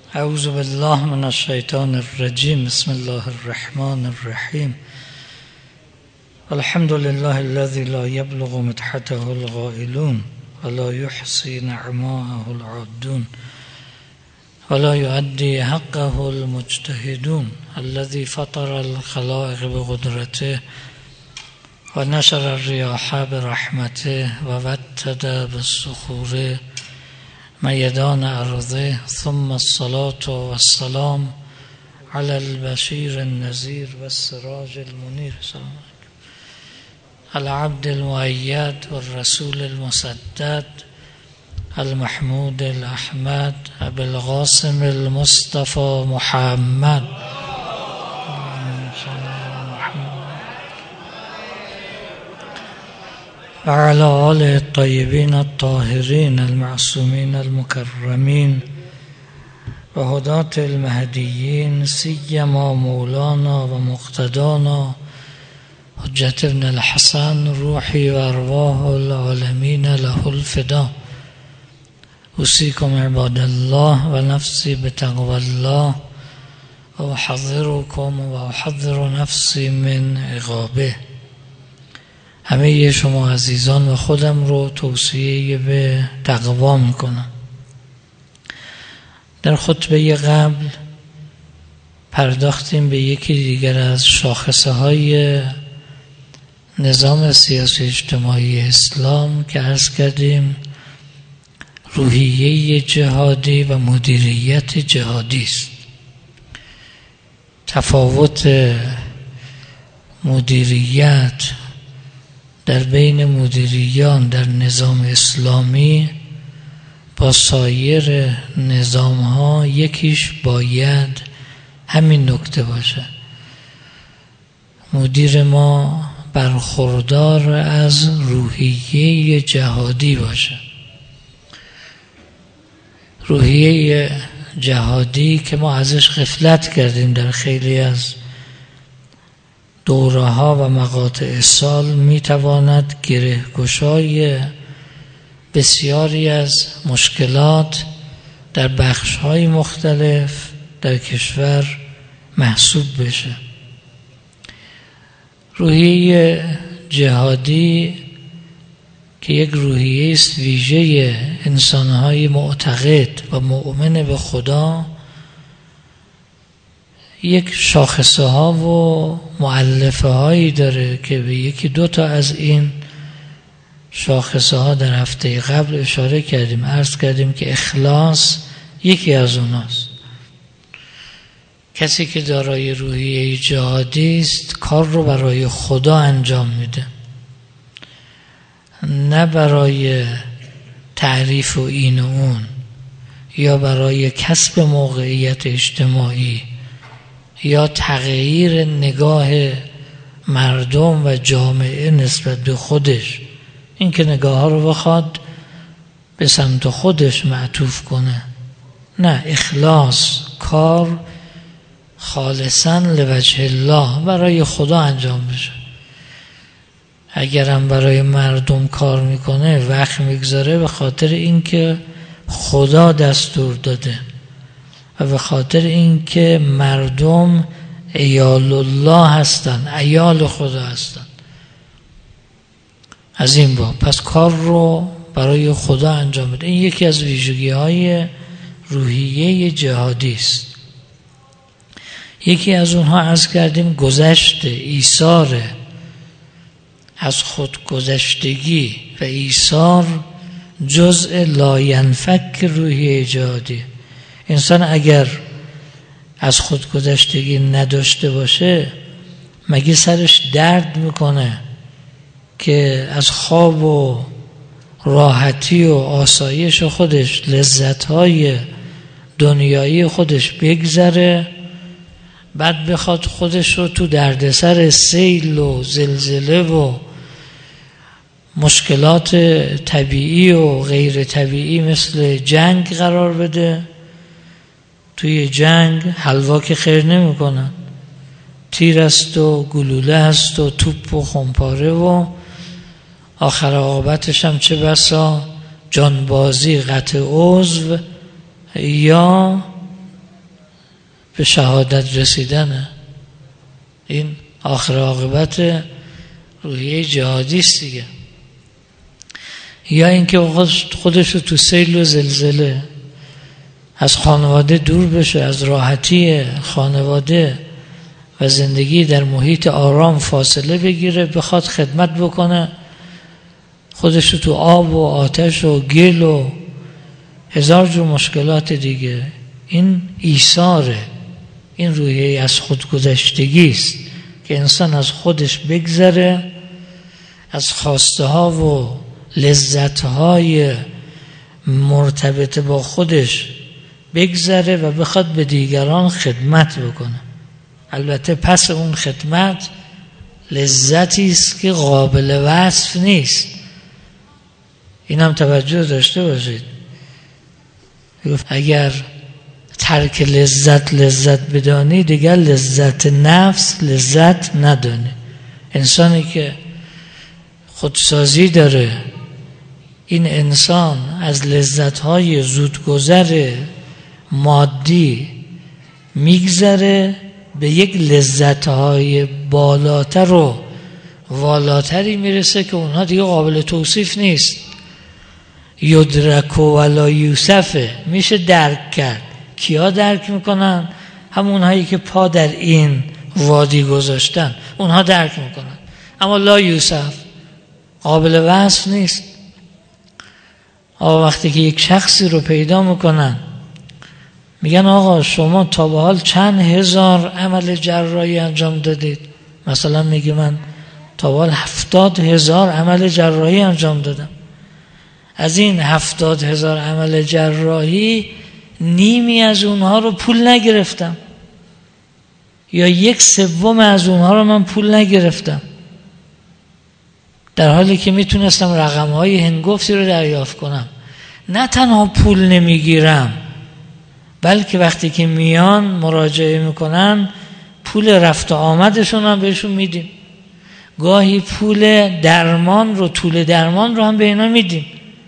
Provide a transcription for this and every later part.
اعوذ بالله من الشیطان الرجیم. بسم الله الرحمن الرحیم. الحمد لله الذي لا يبلغ مدحته القائلون ولا يحصي نعماءه العادون ولا يؤدي حقه المجتهدون الذي فطر الخلائق بقدرته ونشر الرياح برحمته ووتد بالصخور میدان ارضه ثم الصلاة والسلام على البشير النذير والسراج المنير العبد المؤيد والرسول المسدد المحمود الأحمد أبي القاسم المصطفى محمد وعلى آله الطيبين الطاهرين المعصومين المكرمين وهداة المهديين سيما مولانا ومقتدانا حجة ابن الحسن روحي وأرواح العالمين له الفداء. أوصيكم عباد الله ونفسي بتقوى الله وأحذركم وأحذر نفسي من عقابه. همه شما عزیزان و خودم رو توصیه به تقوا میکنم. در خطبه قبل پرداختیم به یکی دیگر از شاخصه های نظام سیاسی اجتماعی اسلام که عرض کردیم روحیه جهادی و مدیریت جهادی است. تفاوت مدیریت در بین مدیریان در نظام اسلامی با سایر نظام ها یکیش باید همین نکته باشه. مدیر ما برخوردار از روحیه جهادی باشه. روحیه جهادی که ما ازش غفلت کردیم در خیلی از دوره ها و مقاطع سال، میتواند گره گشای بسیاری از مشکلات در بخش های مختلف در کشور محسوب بشه. روحیه جهادی که یک روحیه است ویژه انسانهای معتقد و مؤمن به خدا، یک شاخصه ها و مؤلفه هایی داره که به یکی دو تا از این شاخصه ها در هفته قبل اشاره کردیم. عرض کردیم که اخلاص یکی از اوناست. کسی که دارای روحیه جهادی است کار رو برای خدا انجام میده، نه برای تعریف و این و اون یا برای کسب موقعیت اجتماعی یا تغییر نگاه مردم و جامعه نسبت به خودش. این که نگاه ها رو بخواد به سمت خودش معطوف کنه، نه، اخلاص، کار خالصاً لوجه الله برای خدا انجام بشه. اگرم برای مردم کار میکنه وقت میگذاره به خاطر اینکه خدا دستور داده و به خاطر اینکه مردم عیال الله هستن، عیال خدا هستن. از این باب پس کار رو برای خدا انجام بده. این یکی از ویژگی های روحیه جهادی است. یکی از اونها عرض کردیم گذشت، ایثار، از خودگذشتگی و ایثار جزء لاینفک روحیه جهادی. انسان اگر از خودگذشتگی نداشته باشه مگه سرش درد میکنه که از خواب و راحتی و آسایش خودش، لذتهای دنیایی خودش بگذره، بعد بخواد خودش رو تو دردسر سیل و زلزله و مشکلات طبیعی و غیر طبیعی مثل جنگ قرار بده؟ توی جنگ حلوا که خیر نمی کنن، تیر است و گلوله است و توپ و خمپاره و آخر عاقبتش هم چه بسا جانبازی، قطع عضو یا به شهادت رسیدنه. این آخر عاقبت روحیه جهادی است دیگه. یا اینکه خودش رو تو سیل و زلزله از خانواده دور بشه، از راحتی خانواده و زندگی در محیط آرام فاصله بگیره، بخواد خدمت بکنه، خودش رو تو آب و آتش و گل و هزار جور مشکلات دیگه. این ایثاره، این روحیه از خودگذشتگی است که انسان از خودش بگذره، از خواسته ها و لذت های مرتبط با خودش بگذره و بخواد به دیگران خدمت بکنه. البته پس اون خدمت لذتی است که قابل وصف نیست. این هم توجه داشته باشید. اگر ترک لذت بدانی، دیگر لذت نفس لذت ندانی. انسانی که خودسازی داره، این انسان از لذت‌های زودگذر مادی میگذره به یک لذت‌های بالاتر و والاتری میرسه که اونها دیگه قابل توصیف نیست. یدرک ولا یوسفه، میشه درک کرد. کیا درک میکنن؟ همونهایی که پا در این وادی گذاشتن، اونها درک میکنن. اما لا یوسف، قابل وصف نیست. وقتی که یک شخصی رو پیدا میکنن، میگن آقا شما تا به حال چند هزار عمل جراحی انجام دادید؟ مثلا میگه من تا به حال 70,000 عمل جراحی انجام دادم. از این 70,000 عمل جراحی نیمی از اونها رو پول نگرفتم، یا 1/3 از اونها رو من پول نگرفتم، در حالی که میتونستم رقم‌های هنگفتی رو دریافت کنم. نه تنها پول نمیگیرم، بلکه وقتی که میان مراجعه میکنن پول رفت و آمدشون هم بهشون میدیم. گاهی پول درمان رو، طول درمان رو هم به اینا میدیم.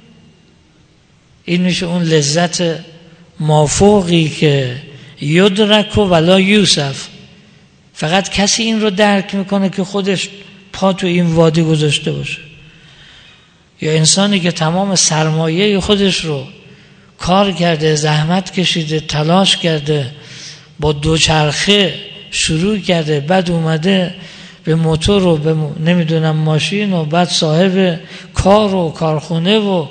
این میشه اون لذت مافوقی که یدرک ولا یوسف. فقط کسی این رو درک میکنه که خودش پا تو این وادی گذاشته باشه. یا انسانی که تمام سرمایه خودش رو کار کرده، زحمت کشیده، تلاش کرده، با دوچرخه شروع کرده، بعد اومده به موتور و به نمیدونم ماشین و بعد صاحب کار و کارخونه و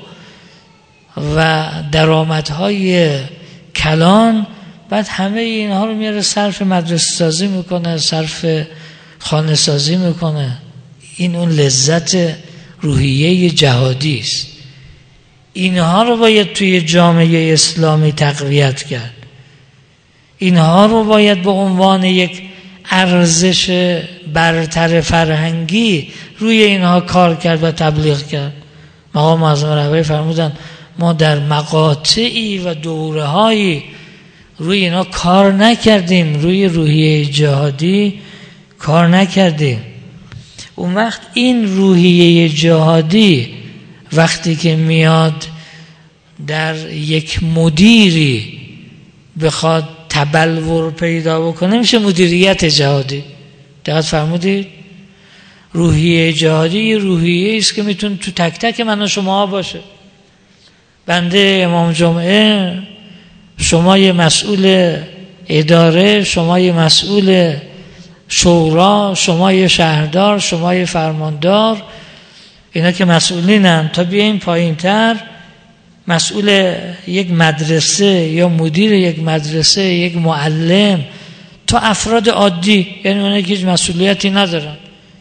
درآمدهای کلان، بعد همه اینها رو میاره صرف مدرسه سازی میکنه، صرف خانه سازی میکنه. این اون لذت روحیه جهادی است. اینها رو باید توی جامعه اسلامی تقویت کرد. اینها رو باید به عنوان یک ارزش برتر فرهنگی روی اینها کار کرد و تبلیغ کرد. مقام معظم رهبری فرمودن ما در مقاطعی و دوره‌هایی روی اینا کار نکردیم، روی روحیه جهادی کار نکردیم. اون وقت این روحیه جهادی وقتی که میاد در یک مدیری بخواد تبلور پیدا بکنه، میشه مدیریت جهادی. دقت فرمودید؟ روحیه جهادی روحیه است که میتونه تو تک تک من و شما باشه. بنده امام جمعه، شما یه مسئول اداره، شما یه مسئول شورا، شما یه شهردار، شما یه فرماندار، اینا که مسئولینن. تا بیاییم پایین تر، مسئول یک مدرسه یا مدیر یک مدرسه، یک معلم، تا افراد عادی، یعنی اونایی که هیچ مسئولیتی ندارن،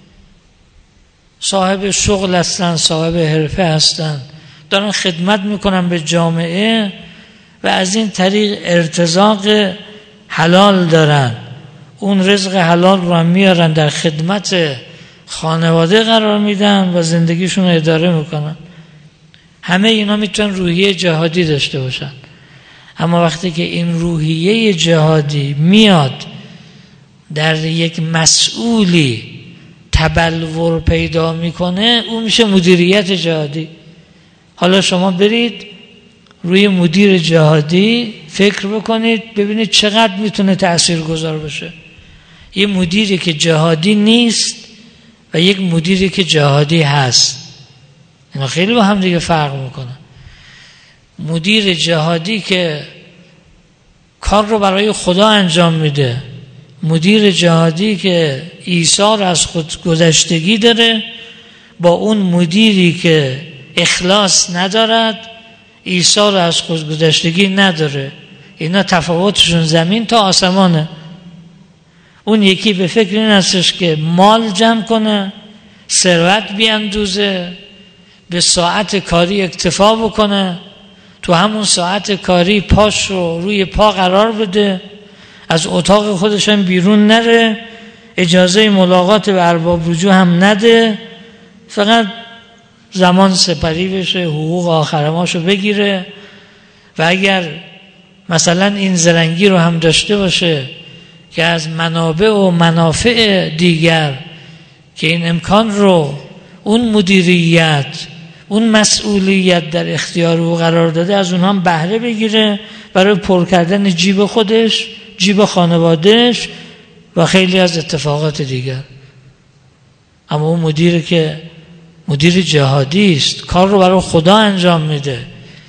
صاحب شغل هستن، صاحب حرفه هستن، دارن خدمت میکنن به جامعه و از این طریق ارتزاق حلال دارن، اون رزق حلال رو میارن در خدمت خانواده قرار میدن و زندگیشون رو اداره میکنن. همه اینا میتونن روحیه جهادی داشته باشن. اما وقتی که این روحیه جهادی میاد در یک مسئولی تبلور پیدا میکنه، اون میشه مدیریت جهادی. حالا شما برید روی مدیر جهادی فکر بکنید ببینید چقدر میتونه تأثیرگذار باشه. یه مدیری که جهادی نیست و یک مدیری که جهادی هست، اینا خیلی با هم دیگه فرق میکنه. مدیر جهادی که کار رو برای خدا انجام میده، مدیر جهادی که ایثار از خودگذشتگی داره، با اون مدیری که اخلاص ندارد، ایثار از خودگذشتگی نداره، اینا تفاوتشون زمین تا آسمانه. اون یکی به فکر این هستش که مال جمع کنه، ثروت بیاندوزه، به ساعت کاری اکتفا بکنه، تو همون ساعت کاری پاش رو روی پا قرار بده، از اتاق خودش هم بیرون نره، اجازه ملاقات به ارباب رجوع هم نده، فقط زمان سپری بشه، حقوق آخرماشو بگیره. و اگر مثلا این زرنگی رو هم داشته باشه که از منابع و منافع دیگر که این امکان رو اون مدیریت، اون مسئولیت در اختیار او قرار داده، از اونها هم بهره بگیره برای پر کردن جیب خودش، جیب خانوادهش و خیلی از اتفاقات دیگر. اما اون مدیر که مدیر جهادی است، کار رو برای خدا انجام میده،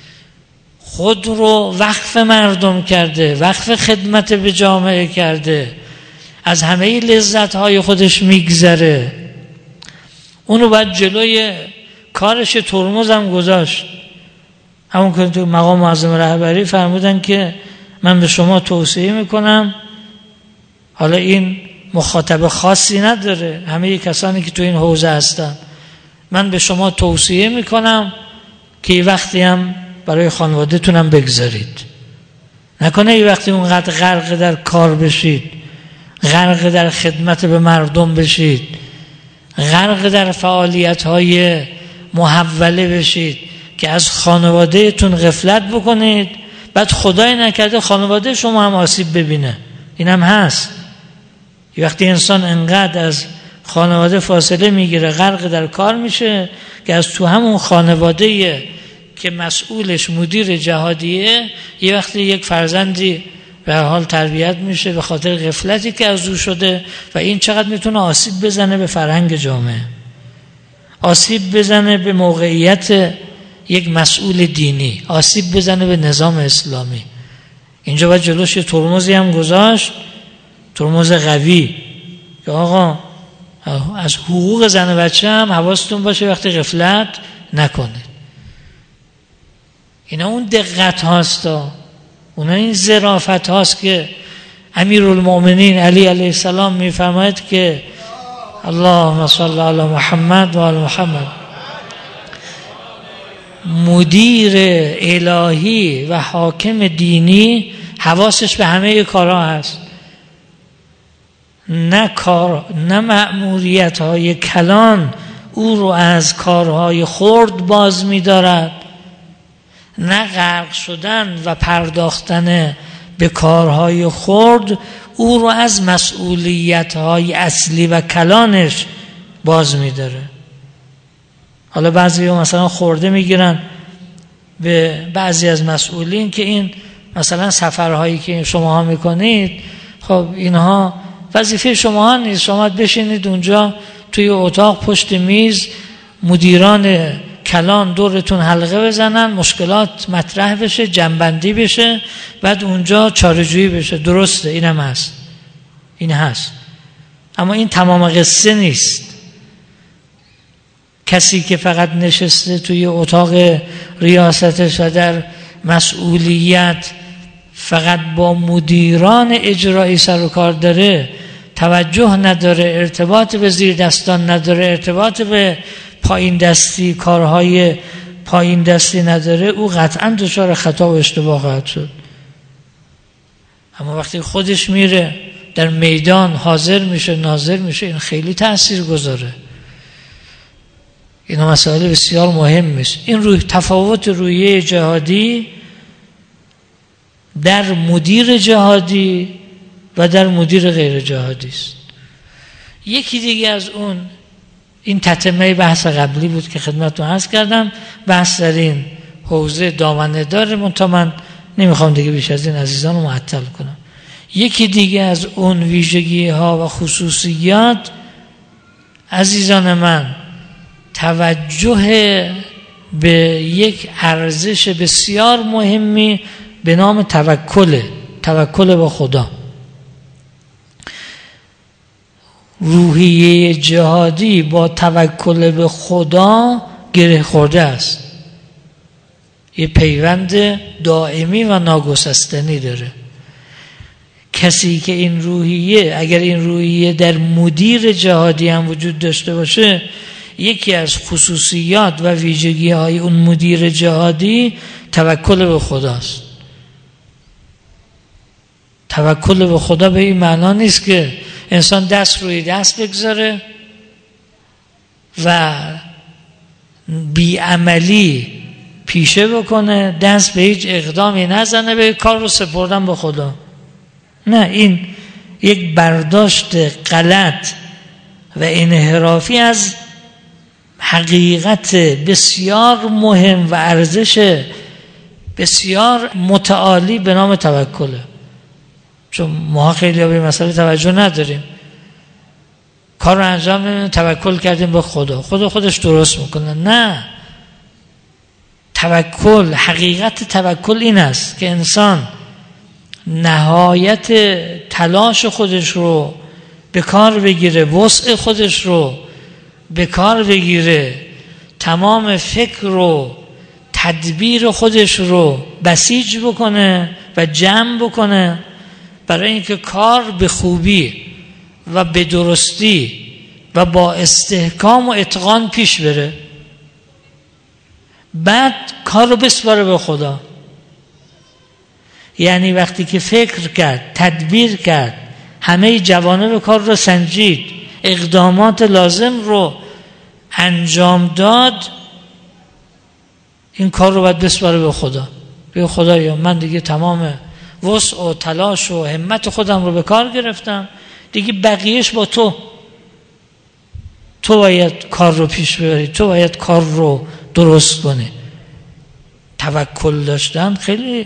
خود رو وقف مردم کرده، وقف خدمت به جامعه کرده، از همه لذت‌های خودش میگذره، اونو باید جلوی کارش ترمز هم گذاشت. همون که تو مقام معظم رهبری فرمودن که من به شما توصیه میکنم، حالا این مخاطب خاصی نداره، همه کسانی که تو این حوزه هستن، من به شما توصیه میکنم که یه وقتی هم برای خانواده تونم بگذارید. نکنه یه وقتی اونقدر غرق در کار بشید، غرق در خدمت به مردم بشید، غرق در فعالیت‌های محوله بشید که از خانواده تون غفلت بکنید، بعد خدای نکرده خانواده شما هم آسیب ببینه. این هم هست. یه وقتی انسان انقدر از خانواده فاصله میگیره، غرق در کار میشه که از تو همون خانواده که مسئولش مدیر جهادیه، یه وقتی یک فرزندی به حال تربیت میشه به خاطر غفلتی که از او شده و این چقدر میتونه آسیب بزنه به فرهنگ جامعه، آسیب بزنه به موقعیت یک مسئول دینی، آسیب بزنه به نظام اسلامی. اینجا باید جلوش یه ترمزی هم گذاشت، ترمز قوی که آقا از حقوق زن و بچه هم حواستون باشه وقتی غفلت نکنید. اینا اون دقت هاست، اونا این ظرافت هاست که امیرالمؤمنین علی علیه السلام میفرماید که اللهم صل علی محمد و آل محمد. مدیر الهی و حاکم دینی حواسش به همه کارها هست، نه مأموریت های کلان او رو از کارهای خرد باز می‌دارد، نه غرق شدن و پرداختن به کارهای خرد او رو از مسئولیت‌های اصلی و کلانش باز می‌داره. حالا بعضی مثلا خورده میگیرن به بعضی از مسئولین که این مثلا سفرهایی که شما ها میکنید، خب اینها وظیفه شما ها نیست، شما بشینید اونجا توی اتاق پشت میز، مدیران کلان دورتون حلقه بزنن، مشکلات مطرح بشه، جنبندی بشه، بعد اونجا چاره‌جویی بشه. درسته، اینم هست، این هست، اما این تمام قصه نیست. کسی که فقط نشسته توی اتاق ریاستش و در مسئولیت فقط با مدیران اجرایی سر و کار داره، توجه نداره، ارتباط به زیر دستان نداره، ارتباط به پایین دستی، کارهای پایین دستی نداره، او قطعا دچار خطا و اشتباه خواهد شد. اما وقتی خودش میره در میدان حاضر میشه، ناظر میشه، این خیلی تأثیر گذاره. این مسائل بسیار مهم میشه. این تفاوت رویه جهادی در مدیر جهادی و در مدیر غیر جهادی است. یکی دیگه از این تتمه بحث قبلی بود که خدمتتون عرض کردم، بحث در این حوزه دامنه داره، منتها من نمیخوام دیگه بیش از این عزیزان رو معطل کنم. یکی دیگه از اون ویژگی ها و خصوصیات عزیزان من، توجه به یک ارزش بسیار مهمی به نام توکل به خدا. روحیه جهادی با توکل به خدا گره خورده است، یه پیوند دائمی و ناگسستنی داره. کسی که این روحیه، اگر این روحیه در مدیر جهادی هم وجود داشته باشه، یکی از خصوصیات و ویژگی های اون مدیر جهادی توکل به خداست. توکل به خدا به این معنا نیست که انسان دست روی دست بگذاره و بیعملی پیشه بکنه، دست به هیچ اقدامی نزنه، به کار رو سپردن به خدا. نه، این یک برداشت غلط و انحرافی از حقیقت بسیار مهم و ارزش بسیار متعالی به نام توکله. چون ما خیلی به مسئله توجه نداریم، کار رو انجام نمیدیم، توکل کردیم به خدا، خدا خودش درست میکنه. نه، توکل، حقیقت توکل این است که انسان نهایت تلاش خودش رو به کار بگیره، وسع خودش رو به کار بگیره، تمام فکر رو، تدبیر خودش رو بسیج بکنه و جمع بکنه برای اینکه کار به خوبی و به درستی و با استحکام و اتقان پیش بره. بعد کار رو بسپاره به خدا. یعنی وقتی که فکر کرد، تدبیر کرد، همه جوانب کار رو سنجید، اقدامات لازم رو انجام داد، این کار رو باید بسپاره به خدا. به خدایا من دیگه تمام وسع و تلاش و همت خودم رو به کار گرفتم، دیگه بقیهش با تو باید کار رو پیش ببری، تو باید کار رو درست کنی. توکل داشتن خیلی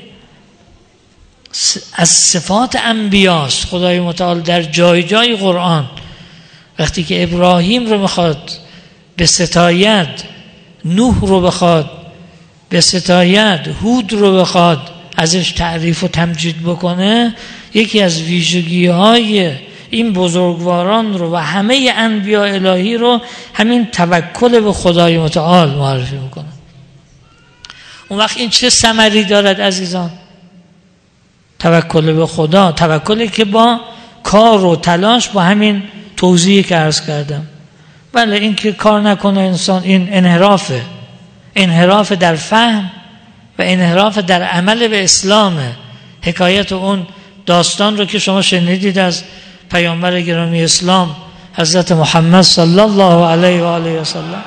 از صفات انبیاست. خدای متعال در جای جای قرآن وقتی که ابراهیم رو میخواد به ستاید، نوح رو بخواد به ستاید، هود رو بخواد ازش تعریف و تمجید بکنه، یکی از ویژگی های این بزرگواران رو و همه انبیاء الهی رو همین توکل به خدای متعال معرفی میکنه. اون وقت این چه ثمری دارد عزیزان؟ توکل به خدا، توکلی که با کار و تلاش، با همین توضیحی که عرض کردم. بله، این که کار نکنه انسان، این انحراف در فهم و انحراف در عمل به اسلامه. حکایت اون داستان رو که شما شنیدید از پیامبر گرامی اسلام حضرت محمد صلی الله علیه و آله و سلم،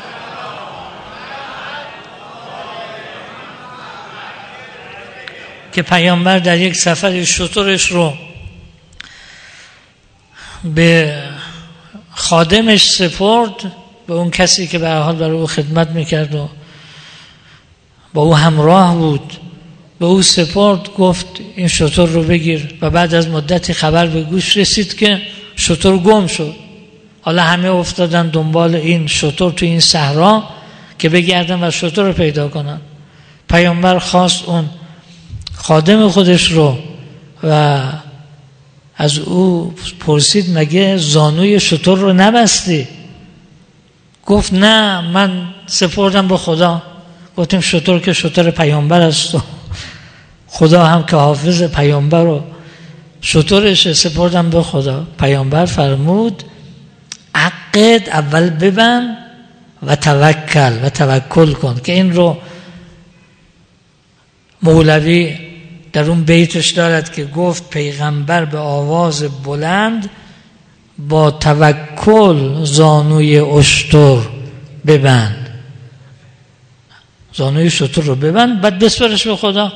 که پیامبر در یک سفر شترش رو به خادمش سپرد، به اون کسی که به هر حال برای او خدمت میکرد و با او همراه بود، به او سپرد، گفت این شتر رو بگیر. و بعد از مدتی خبر به گوش رسید که شتر گم شد. حالا همه افتادن دنبال این شتر تو این صحرا که بگردن و شتر رو پیدا کنن. پیامبر خواست اون خادم خودش رو و از او پرسید مگه زانوی شتر رو نبستی؟ گفت نه، من سپردم به خدا. گفتیم شتر که شتر پیامبر است و خدا هم که حافظ پیامبر و شترش، سپردم به خدا. پیامبر فرمود عقد، اول ببند و توکل کن، که این رو مولوی در اون بیتش دارد که گفت پیغمبر به آواز بلند با توکل زانوی اشتر ببند. زانوی شتر رو ببند، بعد بسپرش به خدا.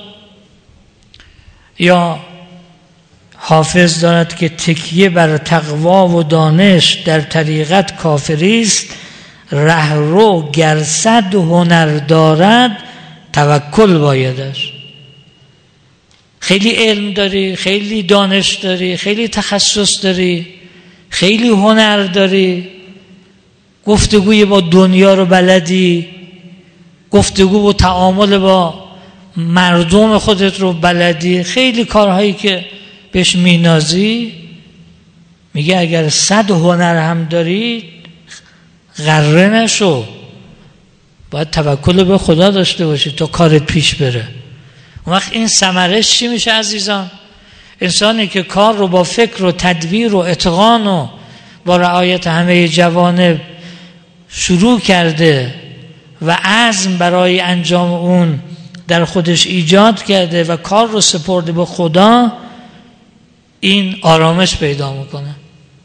یا حافظ دارد که تکیه بر تقوا و دانش در طریقت کافری است، رهرو گر صد هنر دارد توکل بایدش. خیلی علم داری، خیلی دانش داری، خیلی تخصص داری، خیلی هنر داری، گفتگوی با دنیا رو بلدی، گفتگو و تعامل با مردم خودت رو بلدی، خیلی کارهایی که بهش مینازی. میگه اگر 100 هنر هم داری غره نشو، باید توکل به خدا داشته باشی تا کارت پیش بره. اون وقت این ثمرش چی میشه عزیزان؟ انسانی که کار رو با فکر و تدبیر و اتقان و با رعایت همه جوانب شروع کرده و عزم برای انجام اون در خودش ایجاد کرده و کار رو سپرده به خدا، این آرامش پیدا میکنه.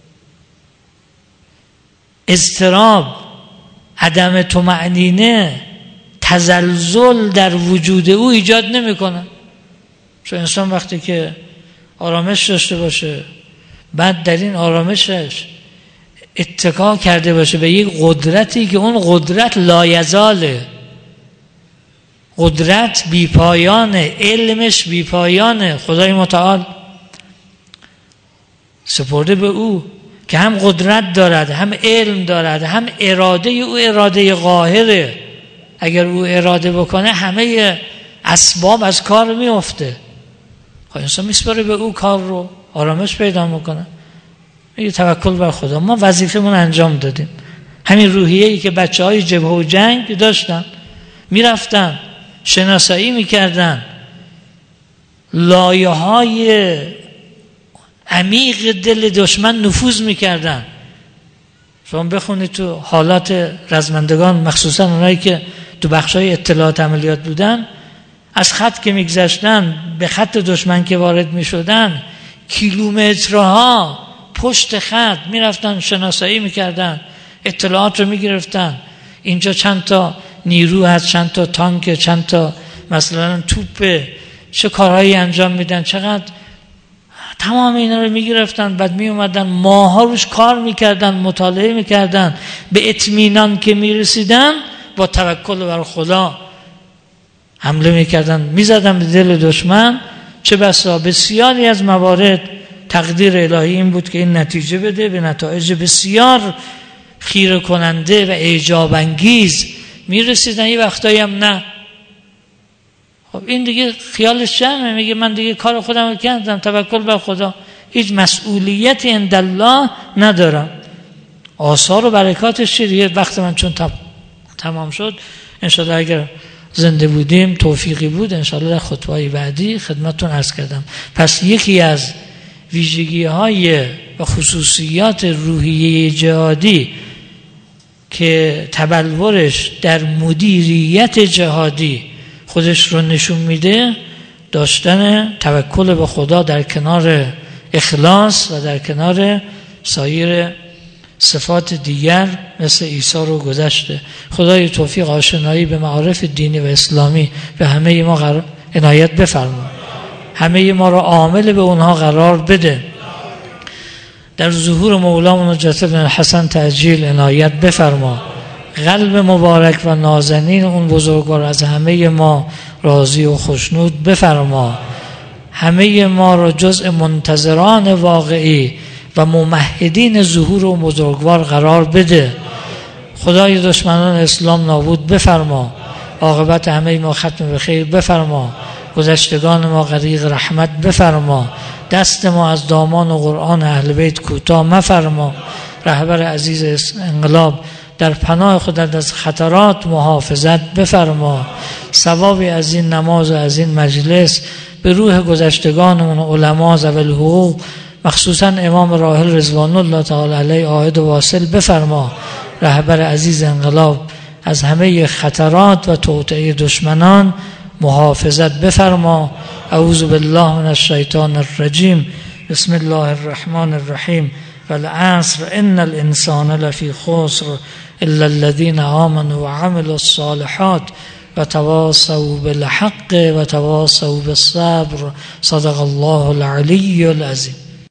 اضطراب، عدم طمأنینه، تزلزل در وجود او ایجاد نمیکنه. چون انسان وقتی که آرامش داشته باشه، بعد در این آرامشش اتکا کرده باشه به یک قدرتی که اون قدرت لایزاله، قدرت بیپایانه، علمش بیپایانه، خدای متعال سپرده به او که هم قدرت دارد، هم علم دارد، هم اراده او اراده قاهره. اگر او اراده بکنه همه اسباب از کار میفته. خب انسان میسپاره به او کار رو، آرامش پیدا میکنه. میگه توکل بر خدا. ما وظیفمون انجام دادیم. همین روحیه‌ای که بچه‌های جبهه و جنگ داشتن، میرفتن شناسایی میکردن، لایه‌های عمیق دل دشمن نفوذ میکردن. شما بخونید تو حالات رزمندگان، مخصوصا اونایی که تو بخشای اطلاعات عملیات بودن، از خط که میگذشتن به خط دشمن که وارد میشدن، کیلومترها پشت خط میرفتن شناسایی میکردن، اطلاعات رو میگرفتن. اینجا چند تا نیرو هست، چند تا تانک، چند تا مثلا توپ، چه کارهایی انجام میدن، چقدر، تمام اینا رو میگرفتن. بعد میومدن ماها روش کار میکردن، مطالعه میکردن. به اطمینان که میرسیدن با توکل بر خدا حمله میکردن، میزدن به دل دشمن. چه بسا بسیاری از موارد تقدیر الهی این بود که این نتیجه بده، به نتایج بسیار خیره کننده و اعجاب انگیز میرسیدن. یه وقتایی هم نه. خب این دیگه خیالش جمعه، میگه من دیگه کار خودم رو کردم، توکل بر خدا، هیچ مسئولیتی عند الله ندارم. آثار و برکاتش چیه؟ وقت من چون تمام شد، انشاءالله اگر زنده بودیم، توفیقی بود، انشاءالله در خطبه‌های بعدی خدمتتون عرض کردم. پس یکی از ویژگی‌های و خصوصیات روحیه جهادی که تبلورش در مدیریت جهادی خودش رو نشون میده، داشتن توکل به خدا در کنار اخلاص و در کنار سایر صفات دیگر مثل عیسی رو گذشته. خدای توفیق آشنایی به معارف دینی و اسلامی به همه ما عنایت بفرما، همه ما رو عامل به اونها قرار بده. در ظهور مولامون حجت بن الحسن تعجیل عنایت بفرما. قلب مبارک و نازنین اون بزرگوار از همه ما راضی و خوشنود بفرما. همه ما را جزء منتظران واقعی و ممهدین ظهور و بزرگوار قرار بده. خدای دشمنان اسلام نابود بفرما. عاقبت همه ما ختم به خیر بفرما. گذشتگان ما غریق رحمت بفرما. دست ما از دامان و قرآن اهل بیت کوتاه مفرما. رهبر عزیز انقلاب در پناه خودت از خطرات محافظت بفرما. ثوابی از این نماز و از این مجلس به روح گذشتگانمون و علما ذوی الحقوق، مخصوصا امام راحل رضوان الله تعالی علیه عاهد و واصل بفرما. رهبر عزیز انقلاب از همه خطرات و توطئه دشمنان محافظت بفرما. اعوذ بالله من الشیطان الرجیم. بسم الله الرحمن الرحیم. والعصر ان الانسان لفی خسر الا الذين آمنوا وعملوا الصالحات وتواصوا بالحق وتواصوا بالصبر. صدق الله العلی العظیم.